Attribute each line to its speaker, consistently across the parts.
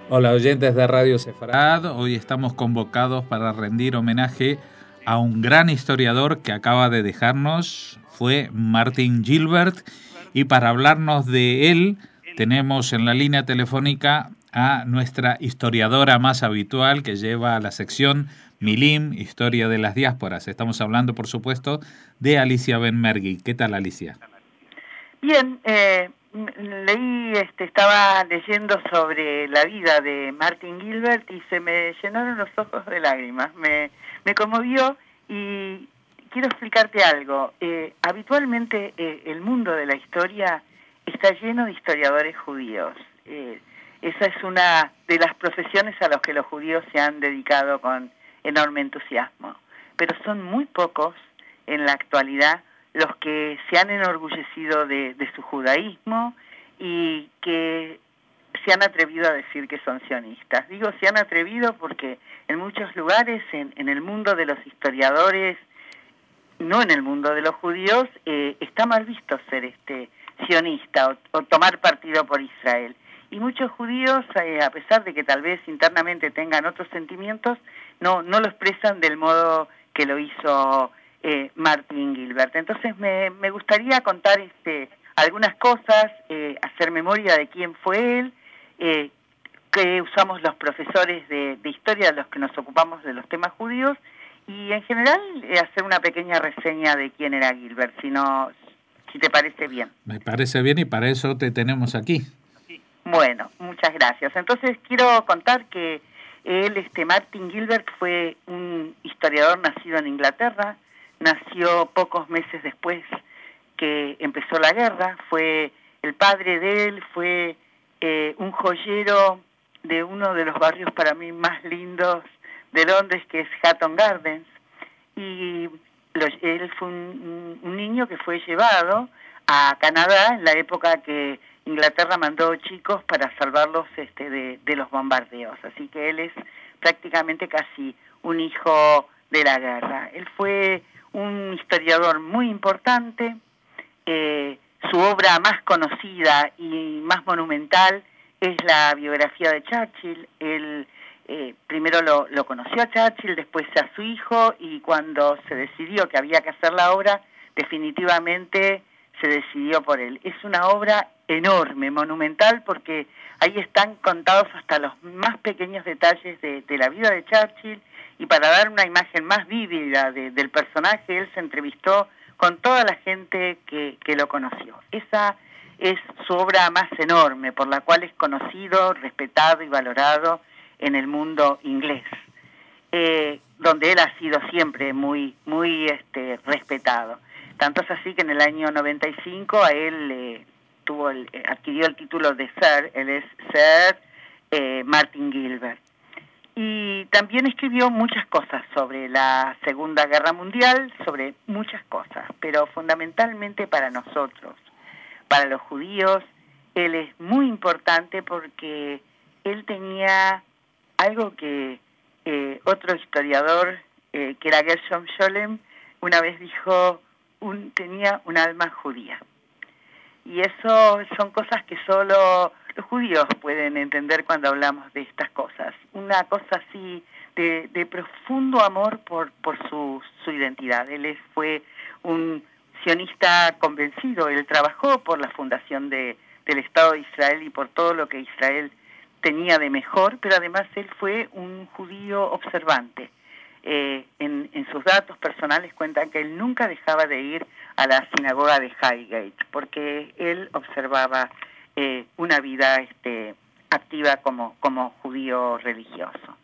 Speaker 1: Hola oyentes de Radio Sefarad, hoy estamos convocados para rendir homenaje a un gran historiador que acaba de dejarnos, fue Martin Gilbert, y para hablarnos de él tenemos en la línea telefónica a nuestra historiadora más habitual que lleva la sección Milim, Historia de las Diásporas. Estamos hablando, por supuesto, de Alicia Benmergui. ¿Qué tal, Alicia?
Speaker 2: Bien, estaba leyendo sobre la vida de Martin Gilbert y se me llenaron los ojos de lágrimas. Me conmovió y quiero explicarte algo. Habitualmente el mundo de la historia está lleno de historiadores judíos. Esa es una de las profesiones a las que los judíos se han dedicado con enorme entusiasmo. Pero son muy pocos en la actualidad los que se han enorgullecido de su judaísmo y que se han atrevido a decir que son sionistas. Digo se han atrevido porque en muchos lugares, en el mundo de los historiadores, no en el mundo de los judíos, está mal visto ser sionista o tomar partido por Israel. Y muchos judíos, a pesar de que tal vez internamente tengan otros sentimientos, no lo expresan del modo que lo hizo Martin Gilbert. Entonces me gustaría contar algunas cosas, hacer memoria de quién fue él, que usamos los profesores de historia, los que nos ocupamos de los temas judíos, y en general hacer una pequeña reseña de quién era Gilbert, si te parece bien.
Speaker 1: Me parece bien y para eso te tenemos aquí.
Speaker 2: Bueno, muchas gracias. Entonces quiero contar que él, Martin Gilbert, fue un historiador nacido en Inglaterra. Nació pocos meses después que empezó la guerra. El padre de él fue un joyero de uno de los barrios para mí más lindos de Londres, que es Hatton Gardens, y él fue un niño que fue llevado a Canadá en la época que Inglaterra mandó chicos para salvarlos de los bombardeos. Así que él es prácticamente casi un hijo de la guerra. Él fue un historiador muy importante. Su obra más conocida y más monumental es la biografía de Churchill. Él primero lo conoció a Churchill, después a su hijo, y cuando se decidió que había que hacer la obra, definitivamente se decidió por él. Es una obra enorme, monumental, porque ahí están contados hasta los más pequeños detalles de la vida de Churchill, y para dar una imagen más vívida del personaje, él se entrevistó con toda la gente que lo conoció. Esa es su obra más enorme, por la cual es conocido, respetado y valorado en el mundo inglés, donde él ha sido siempre muy respetado. Tanto es así que en el año 95 a él adquirió el título de Sir. Él es Sir Martin Gilbert. Y también escribió muchas cosas sobre la Segunda Guerra Mundial, sobre muchas cosas, pero fundamentalmente para nosotros, para los judíos, él es muy importante porque él tenía algo que otro historiador, que era Gershom Scholem, una vez dijo, tenía un alma judía. Y eso son cosas que solo los judíos pueden entender cuando hablamos de estas cosas. Una cosa así de profundo amor por su identidad. Él fue un sionista convencido. Él trabajó por la fundación del Estado de Israel y por todo lo que Israel tenía de mejor, pero además él fue un judío observante. En sus datos personales cuentan que él nunca dejaba de ir a la sinagoga de Highgate, porque él observaba una vida activa como judío religioso.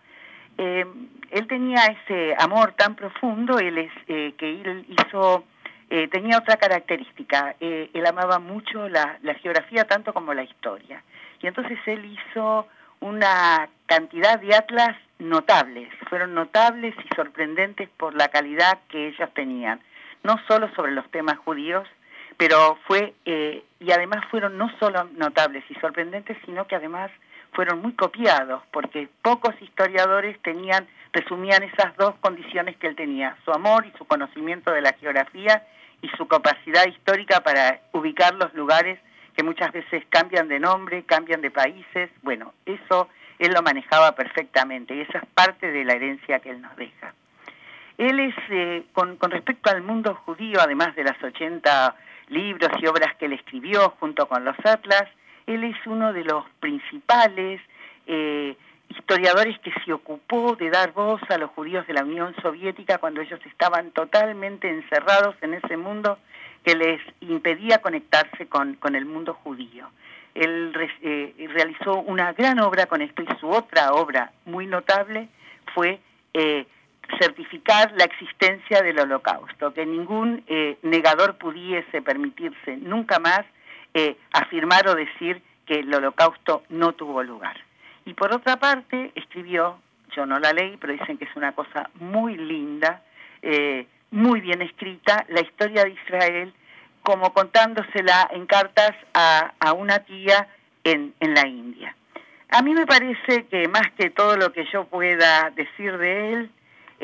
Speaker 2: Él tenía ese amor tan profundo, que él hizo, tenía otra característica. Él amaba mucho la geografía tanto como la historia, y entonces él hizo una cantidad de atlas notables. Fueron notables y sorprendentes por la calidad que ellos tenían, no solo sobre los temas judíos, pero y además fueron no solo notables y sorprendentes, sino que además fueron muy copiados, porque pocos historiadores resumían esas dos condiciones que él tenía: su amor y su conocimiento de la geografía y su capacidad histórica para ubicar los lugares que muchas veces cambian de nombre, cambian de países. Bueno, eso él lo manejaba perfectamente y esa es parte de la herencia que él nos deja. Él es, con respecto al mundo judío, además de las 80 libros y obras que él escribió junto con los atlas, él es uno de los principales historiadores que se ocupó de dar voz a los judíos de la Unión Soviética cuando ellos estaban totalmente encerrados en ese mundo que les impedía conectarse con el mundo judío. Él realizó una gran obra con esto y su otra obra muy notable fue certificar la existencia del Holocausto, que ningún negador pudiese permitirse nunca más afirmar o decir que el Holocausto no tuvo lugar. Y por otra parte escribió, yo no la leí, pero dicen que es una cosa muy linda, muy bien escrita, la historia de Israel, como contándosela en cartas a una tía en la India. A mí me parece que más que todo lo que yo pueda decir de él,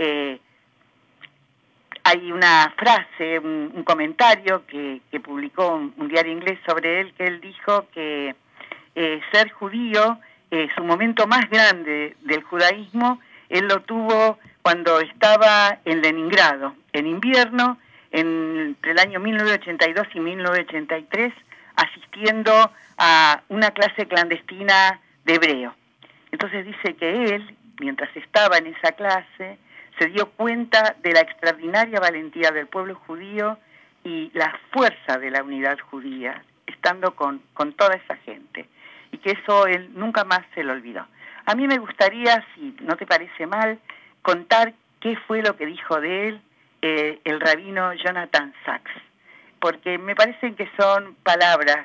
Speaker 2: hay una frase, un comentario que publicó un diario inglés sobre él, que él dijo que ser judío, su momento más grande del judaísmo, él lo tuvo cuando estaba en Leningrado, en invierno, entre el año 1982 y 1983, asistiendo a una clase clandestina de hebreo. Entonces dice que él, mientras estaba en esa clase, se dio cuenta de la extraordinaria valentía del pueblo judío y la fuerza de la unidad judía, estando con toda esa gente, y que eso él nunca más se lo olvidó. A mí me gustaría, si no te parece mal, contar qué fue lo que dijo de él el rabino Jonathan Sacks, porque me parecen que son palabras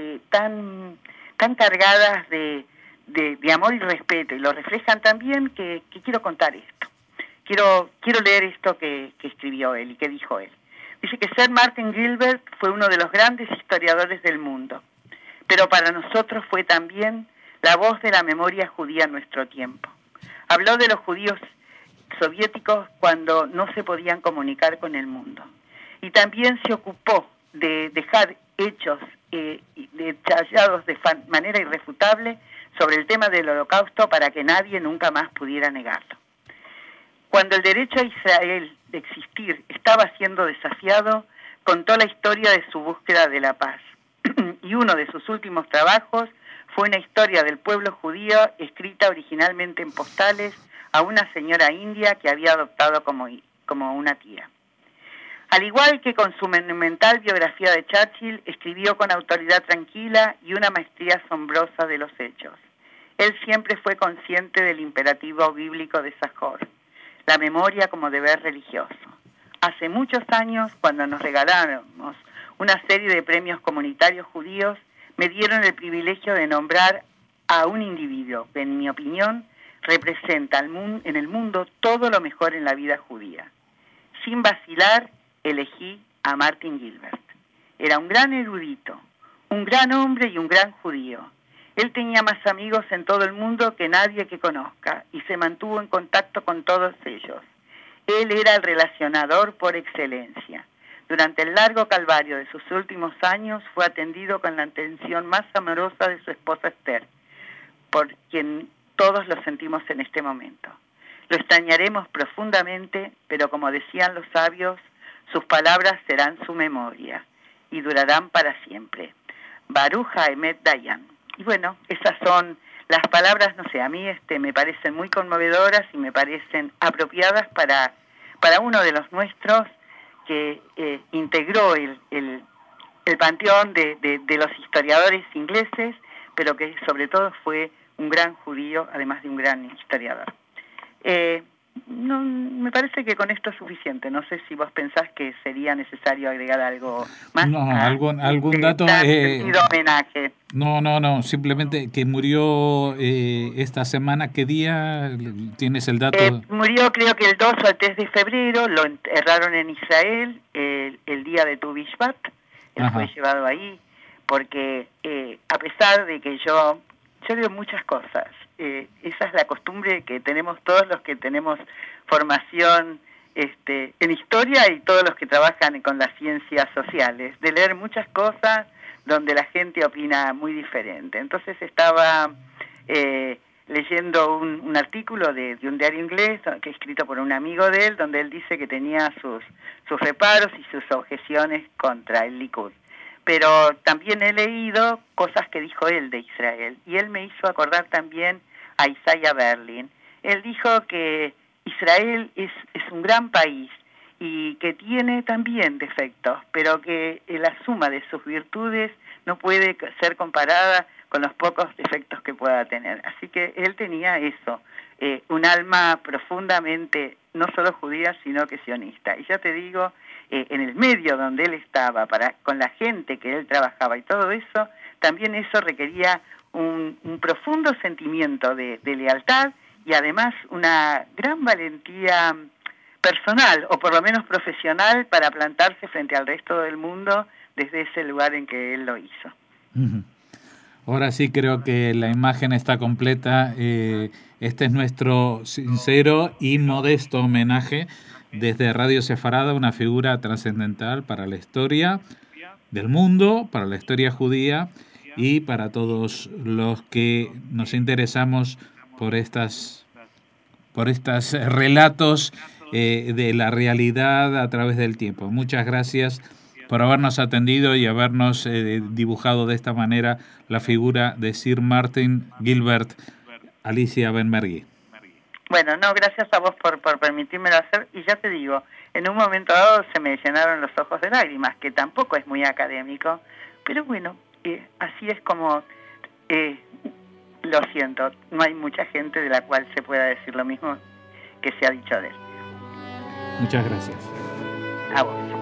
Speaker 2: tan cargadas de amor y respeto, y lo reflejan tan bien que quiero contar esto. Quiero leer esto que escribió él y que dijo él. Dice que Sir Martin Gilbert fue uno de los grandes historiadores del mundo, pero para nosotros fue también la voz de la memoria judía en nuestro tiempo. Habló de los judíos soviéticos cuando no se podían comunicar con el mundo. Y también se ocupó de dejar hechos detallados de manera irrefutable sobre el tema del Holocausto para que nadie nunca más pudiera negarlo. Cuando el derecho a Israel de existir estaba siendo desafiado, contó la historia de su búsqueda de la paz. Y uno de sus últimos trabajos fue una historia del pueblo judío escrita originalmente en postales a una señora india que había adoptado como una tía. Al igual que con su monumental biografía de Churchill, escribió con autoridad tranquila y una maestría asombrosa de los hechos. Él siempre fue consciente del imperativo bíblico de Sajor, la memoria como deber religioso. Hace muchos años, cuando nos regalamos una serie de premios comunitarios judíos, me dieron el privilegio de nombrar a un individuo que, en mi opinión, representa en el mundo todo lo mejor en la vida judía. Sin vacilar, elegí a Martin Gilbert. Era un gran erudito, un gran hombre y un gran judío. Él tenía más amigos en todo el mundo que nadie que conozca y se mantuvo en contacto con todos ellos. Él era el relacionador por excelencia. Durante el largo calvario de sus últimos años fue atendido con la atención más amorosa de su esposa Esther, por quien todos lo sentimos en este momento. Lo extrañaremos profundamente, pero como decían los sabios, sus palabras serán su memoria y durarán para siempre. Baruch Haemet Dayan. Y bueno, esas son las palabras, no sé, a mí me parecen muy conmovedoras y me parecen apropiadas para uno de los nuestros que integró el panteón de los historiadores ingleses, pero que sobre todo fue un gran judío, además de un gran historiador. No, me parece que con esto es suficiente. No sé si vos pensás que sería necesario agregar algo más.
Speaker 1: No, algún dato.
Speaker 2: Homenaje.
Speaker 1: No, simplemente que murió esta semana. ¿Qué día tienes el dato?
Speaker 2: Murió creo que el 2 o el 3 de febrero, lo enterraron en Israel el día de Tu Bishvat. Él fue llevado ahí, porque a pesar de que yo digo muchas cosas, esa es la costumbre que tenemos todos los que tenemos formación en historia y todos los que trabajan con las ciencias sociales, de leer muchas cosas donde la gente opina muy diferente. Entonces estaba leyendo un artículo de un diario inglés que escrito por un amigo de él, donde él dice que tenía sus reparos y sus objeciones contra el Likud. Pero también he leído cosas que dijo él de Israel, y él me hizo acordar también a Isaiah Berlin. Él dijo que Israel es un gran país y que tiene también defectos, pero que la suma de sus virtudes no puede ser comparada con los pocos defectos que pueda tener. Así que él tenía eso, un alma profundamente, no solo judía, sino que sionista. Y ya te digo, en el medio donde él estaba, con la gente que él trabajaba y todo eso, también eso requería un profundo sentimiento de lealtad y además una gran valentía personal, o por lo menos profesional, para plantarse frente al resto del mundo desde ese lugar en que él lo hizo.
Speaker 1: Ahora sí creo que la imagen está completa. Este es nuestro sincero y modesto homenaje desde Radio Sefarada, una figura trascendental para la historia del mundo, para la historia judía y para todos los que nos interesamos por estas relatos de la realidad a través del tiempo. Muchas gracias por habernos atendido y habernos dibujado de esta manera la figura de Sir Martin Gilbert, Alicia Benmergui.
Speaker 2: Bueno, no, gracias a vos por permitírmelo hacer, y ya te digo, en un momento dado se me llenaron los ojos de lágrimas, que tampoco es muy académico, pero bueno, así es como, lo siento, no hay mucha gente de la cual se pueda decir lo mismo que se ha dicho de él.
Speaker 1: Muchas gracias.
Speaker 2: A vos.